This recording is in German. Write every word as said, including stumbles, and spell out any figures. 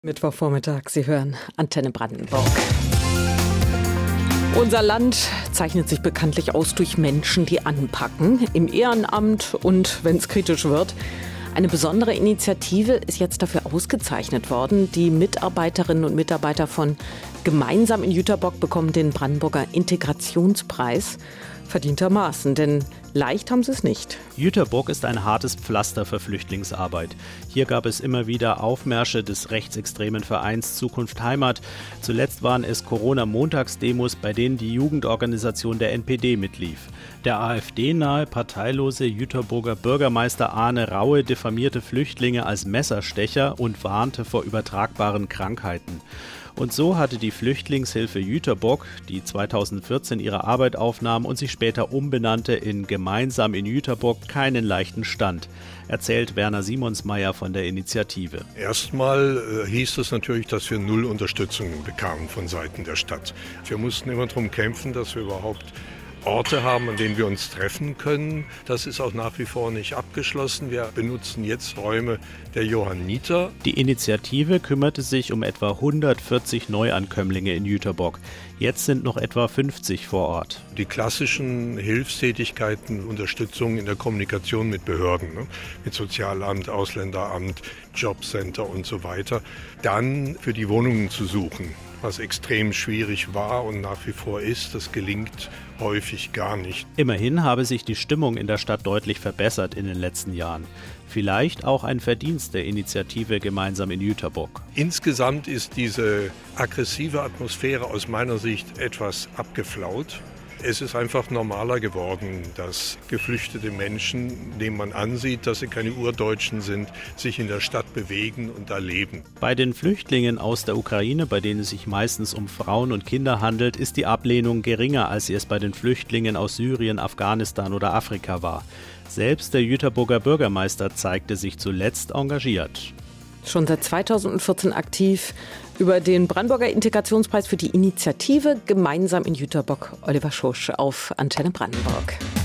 Mittwochvormittag, Sie hören Antenne Brandenburg. Unser Land zeichnet sich bekanntlich aus durch Menschen, die anpacken, im Ehrenamt und wenn es kritisch wird. Eine besondere Initiative ist jetzt dafür ausgezeichnet worden. Die Mitarbeiterinnen und Mitarbeiter von Gemeinsam in Jüterbock bekommen den Brandenburger Integrationspreis. Verdientermaßen, denn leicht haben sie es nicht. Jüterbock ist ein hartes Pflaster für Flüchtlingsarbeit. Hier gab es immer wieder Aufmärsche des rechtsextremen Vereins Zukunft Heimat. Zuletzt waren es Corona-Montagsdemos, bei denen die Jugendorganisation der N P D mitlief. Der AfD-nahe parteilose Jüterburger Bürgermeister Arne Raue diffamierte Flüchtlinge als Messerstecher und warnte vor übertragbaren Krankheiten. Und so hatte die Flüchtlingshilfe Jüterbock, die zweitausendvierzehn ihre Arbeit aufnahm und sich später umbenannte in Gemeinsam in Jüterbock, keinen leichten Stand, erzählt Werner Simonsmeier von der Initiative. Erstmal äh, hieß es natürlich, dass wir null Unterstützung bekamen von Seiten der Stadt. Wir mussten immer darum kämpfen, dass wir überhaupt Orte haben, an denen wir uns treffen können. Das ist auch nach wie vor nicht abgeschlossen. Wir benutzen jetzt Räume der Johanniter. Die Initiative kümmerte sich um etwa hundertvierzig Neuankömmlinge in Jüterbock. Jetzt sind noch etwa fünfzig vor Ort. Die klassischen Hilfstätigkeiten, Unterstützung in der Kommunikation mit Behörden, ne? mit Sozialamt, Ausländeramt, Jobcenter und so weiter. Dann für die Wohnungen zu suchen, was extrem schwierig war und nach wie vor ist. Das gelingt häufig gar nicht. Immerhin habe sich die Stimmung in der Stadt deutlich verbessert in den letzten Jahren. Vielleicht auch ein Verdienst der Initiative Gemeinsam in Jüterbock. Insgesamt ist diese aggressive Atmosphäre aus meiner Sicht etwas abgeflaut. Es ist einfach normaler geworden, dass geflüchtete Menschen, denen man ansieht, dass sie keine Urdeutschen sind, sich in der Stadt bewegen und da leben. Bei den Flüchtlingen aus der Ukraine, bei denen es sich meistens um Frauen und Kinder handelt, ist die Ablehnung geringer, als sie es bei den Flüchtlingen aus Syrien, Afghanistan oder Afrika war. Selbst der Jüterburger Bürgermeister zeigte sich zuletzt engagiert. Schon seit zweitausendvierzehn aktiv über den Brandenburger Integrationspreis für die Initiative Gemeinsam in Jüterbock. Oliver Schosch auf Antenne Brandenburg.